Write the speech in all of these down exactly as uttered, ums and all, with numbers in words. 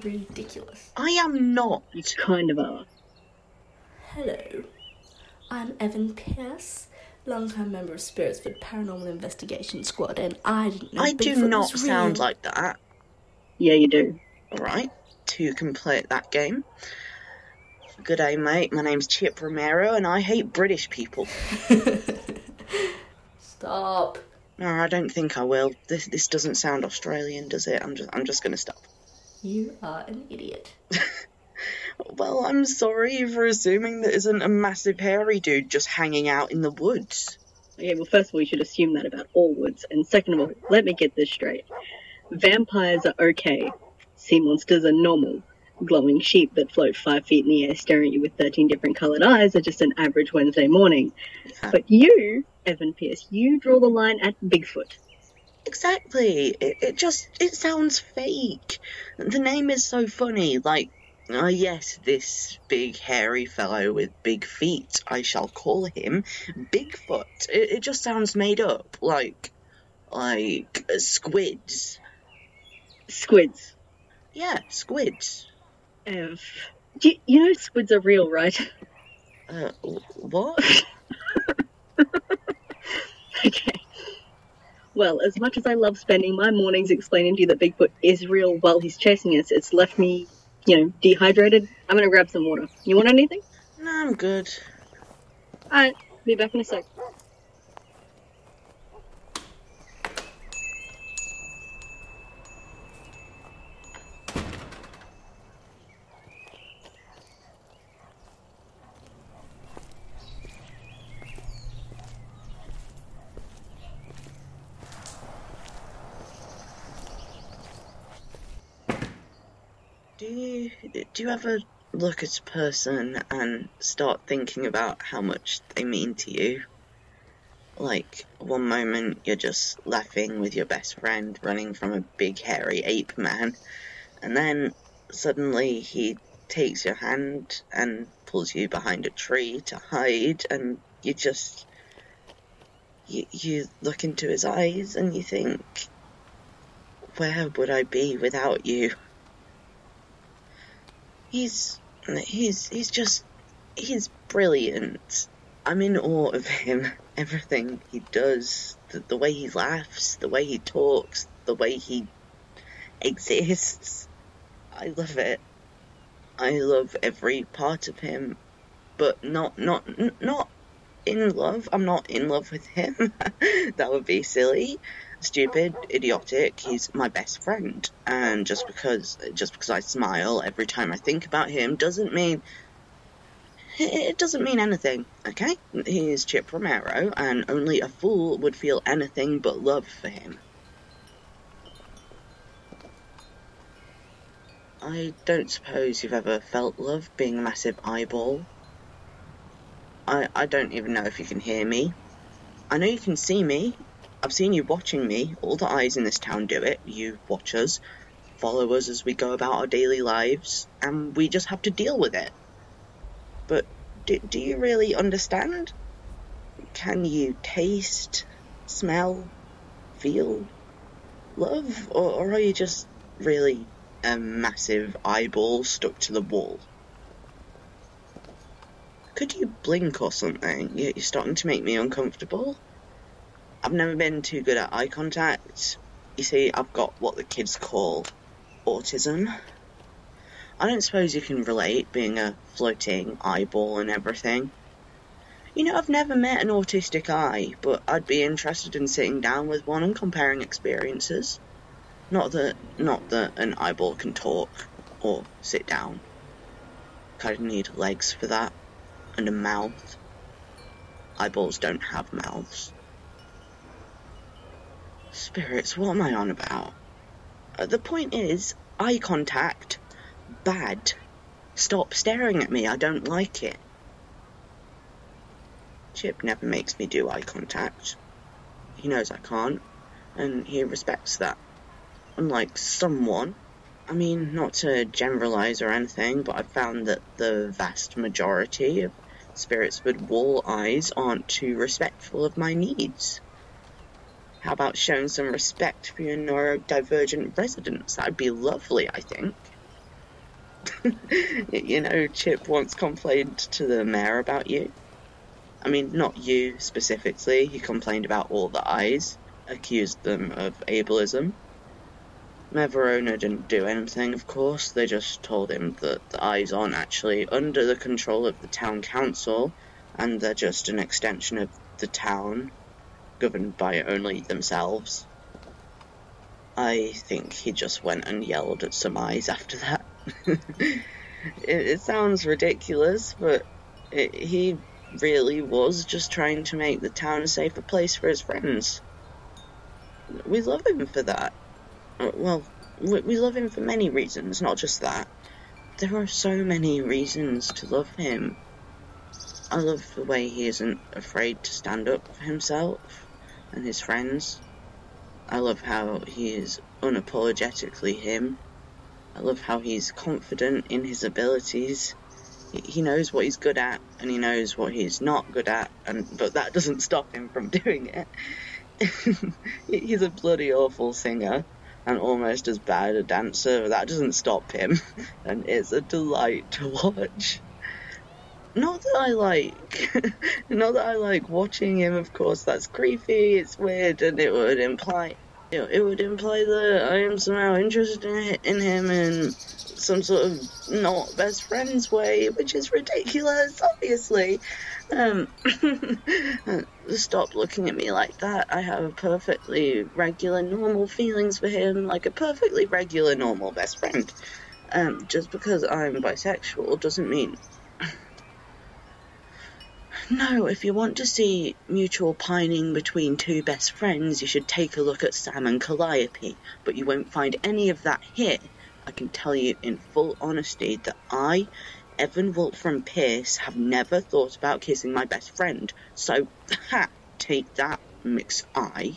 ridiculous. I am not. You kind of are. Hello, I'm Evan Pierce, long-time member of Spiritsford Paranormal Investigation Squad, and I didn't know I Bigfoot do not was sound real. like that. Yeah, you do. Alright, to complete that game. Good day, mate. My name's Chip Romero, and I hate British people. Stop. No, I don't think I will. This this doesn't sound Australian, does it? I'm just I'm just gonna stop. You are an idiot. Well, I'm sorry for assuming there isn't a massive hairy dude just hanging out in the woods. Okay, well, first of all, you should assume that about all woods. And second of all, let me get this straight. Vampires are okay. Sea monsters are normal. Glowing sheep that float five feet in the air staring at you with thirteen different coloured eyes are just an average Wednesday morning. Yeah. But you, Evan Pierce, you draw the line at Bigfoot. Exactly. It, it just, it sounds fake. The name is so funny, like, oh yes, this big hairy fellow with big feet, I shall call him Bigfoot. It, it just sounds made up, like, like, uh, squids. Squids. Yeah, squids. Uh, do you, you know squids are real, right? Uh, what? Okay. Well, as much as I love spending my mornings explaining to you that Bigfoot is real while he's chasing us, it's left me, you know, dehydrated. I'm gonna grab some water. You want anything? No, I'm good. Alright, be back in a sec. Do you, do you ever look at a person and start thinking about how much they mean to you? Like, one moment you're just laughing with your best friend running from a big hairy ape man, and then suddenly he takes your hand and pulls you behind a tree to hide, and you just... You, you look into his eyes and you think, where would I be without you? He's, he's, he's just, he's brilliant. I'm in awe of him. Everything he does, the, the way he laughs, the way he talks, the way he exists. I love it. I love every part of him, but not, not, not in love. I'm not in love with him. That would be silly. Stupid, idiotic. He's my best friend, and just because just because I smile every time I think about him doesn't mean it doesn't mean anything. Okay, he's Chip Romero, and only a fool would feel anything but love for him. I don't suppose you've ever felt love being a massive eyeball. I I don't even know if you can hear me. I know you can see me. I've seen you watching me. All the eyes in this town do it. You watch us, follow us as we go about our daily lives, and we just have to deal with it. But do, do you really understand? Can you taste, smell, feel love? Or, or are you just really a massive eyeball stuck to the wall? Could you blink or something? You're starting to make me uncomfortable. I've never been too good at eye contact. You see, I've got what the kids call autism. I don't suppose you can relate, being a floating eyeball and everything. You know, I've never met an autistic eye, but I'd be interested in sitting down with one and comparing experiences. Not that, not that an eyeball can talk or sit down. I'd need legs for that, and a mouth. Eyeballs don't have mouths. Spirits, what am I on about? Uh, the point is, eye contact, bad. Stop staring at me, I don't like it. Chip never makes me do eye contact. He knows I can't, and he respects that. Unlike someone, I mean, not to generalise or anything, but I've found that the vast majority of spirits with wall eyes aren't too respectful of my needs. How about showing some respect for your neurodivergent residents? That'd be lovely, I think. You know, Chip once complained to the mayor about you. I mean, not you specifically. He complained about all the eyes, accused them of ableism. Mayor Verona didn't do anything, of course. They just told him that the eyes aren't actually under the control of the town council, and they're just an extension of the town, governed by only themselves. I think he just went and yelled at some eyes after that. it, it sounds ridiculous, but it, he really was just trying to make the town a safer place for his friends. We love him for that. Well, we love him for many reasons, not just that. There are so many reasons to love him. I love the way he isn't afraid to stand up for himself and his friends. I love how he is unapologetically him. I love how he's confident in his abilities. He knows what he's good at, and he knows what he's not good at, and but that doesn't stop him from doing it. He's a bloody awful singer, and almost as bad a dancer. That doesn't stop him, and it's a delight to watch. Not that I like, not that I like watching him, of course. That's creepy, it's weird, and it would imply, you know, it would imply that I am somehow interested in, in him in some sort of not best friends way, which is ridiculous, obviously. Um, stop looking at me like that. I have perfectly regular, normal feelings for him, like a perfectly regular, normal best friend. Um, just because I'm bisexual doesn't mean... No, if you want to see mutual pining between two best friends, you should take a look at Sam and Calliope, but you won't find any of that here. I can tell you in full honesty that I, Evan Wolfram Pierce, have never thought about kissing my best friend, so, ha, take that, Mix I.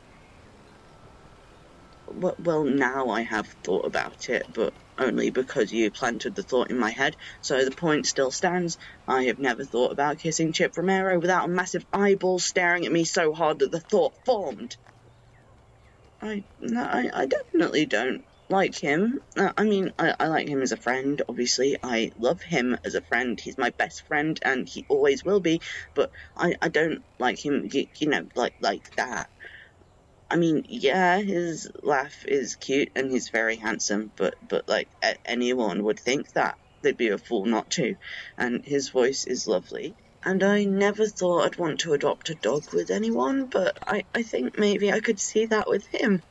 Well, well, now I have thought about it, but only because you planted the thought in my head, so the point still stands. I have never thought about kissing Chip Romero without a massive eyeball staring at me so hard that the thought formed. I, no, I, I definitely don't like him. Uh, I mean, I, I like him as a friend, obviously. I love him as a friend. He's my best friend, and he always will be, but I, I don't like him, you, you know, like, like that. I mean, yeah, his laugh is cute and he's very handsome, but, but like, a- anyone would think that. They'd be a fool not to. And his voice is lovely. And I never thought I'd want to adopt a dog with anyone, but I, I think maybe I could see that with him.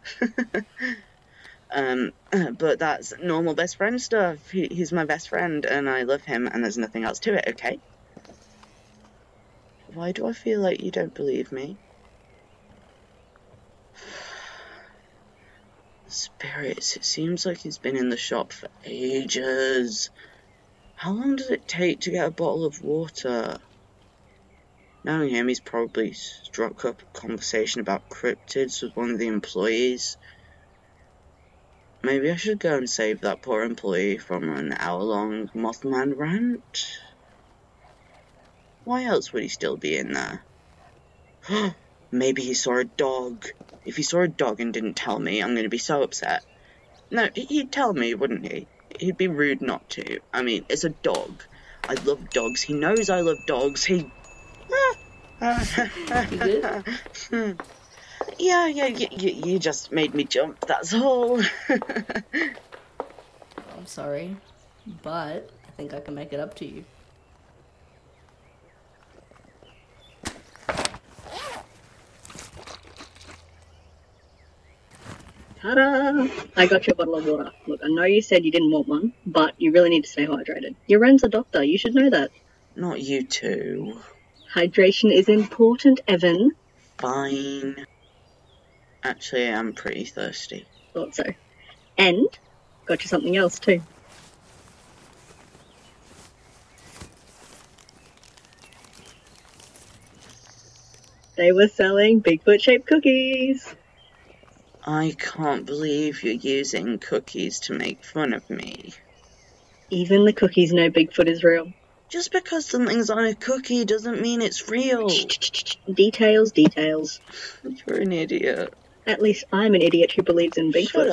um, but that's normal best friend stuff. He, he's my best friend and I love him and there's nothing else to it, okay? Why do I feel like you don't believe me? Spirits, it seems like he's been in the shop for ages. How long does it take to get a bottle of water? Knowing him, he's probably struck up a conversation about cryptids with one of the employees. Maybe I should go and save that poor employee from an hour-long Mothman rant. Why else would he still be in there? Maybe he saw a dog. If he saw a dog and didn't tell me, I'm going to be so upset. No, he'd tell me, wouldn't he? He'd be rude not to. I mean, it's a dog. I love dogs. He knows I love dogs. He... You good? Yeah, yeah, you, you, you just made me jump, that's all. I'm sorry, but I think I can make it up to you. Ta-da! I got you a bottle of water. Look, I know you said you didn't want one, but you really need to stay hydrated. Your Ren's a doctor, you should know that. Not you two. Hydration is important, Evan. Fine. Actually, I'm pretty thirsty. Thought so. And got you something else too. They were selling Bigfoot-shaped cookies. I can't believe you're using cookies to make fun of me. Even the cookies know Bigfoot is real. Just because something's on a cookie doesn't mean it's real. Details, details. You're an idiot. At least I'm an idiot who believes in Bigfoot.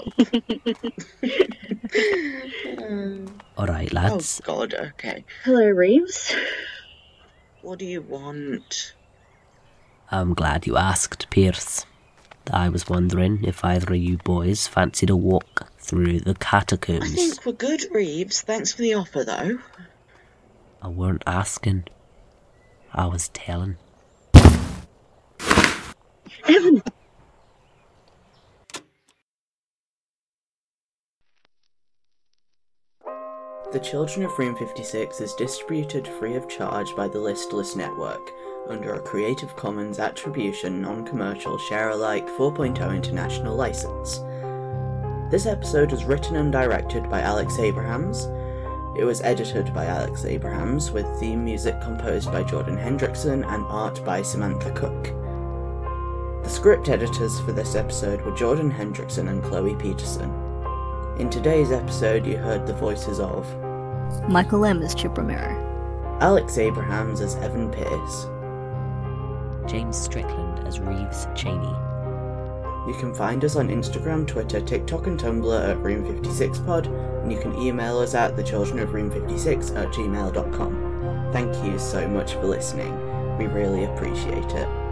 Shut up. Alright, lads. Oh, God, okay. Hello, Reeves. What do you want? I'm glad you asked, Pierce. I was wondering if either of you boys fancied a walk through the catacombs. I think we're good, Reeves. Thanks for the offer, though. I weren't asking. I was telling. Evan! The Children of Room fifty-six is distributed free of charge by the Listless Network, under a Creative Commons Attribution Non-Commercial Share-alike four point oh International License. This episode was written and directed by Alex Abrahams. It was edited by Alex Abrahams, with theme music composed by Jordan Hendrickson and art by Samantha Cook. The script editors for this episode were Jordan Hendrickson and Chloe Peterson. In today's episode, you heard the voices of Michael M. as Chip Romero, Alex Abrahams as Evan Pierce. James Strickland as Reeves Cheney. You can find us on Instagram, Twitter, TikTok and Tumblr at Room fifty-six pod, and you can email us at thechildrenofroom fifty-six at gmail dot com. Thank you so much for listening. We really appreciate it.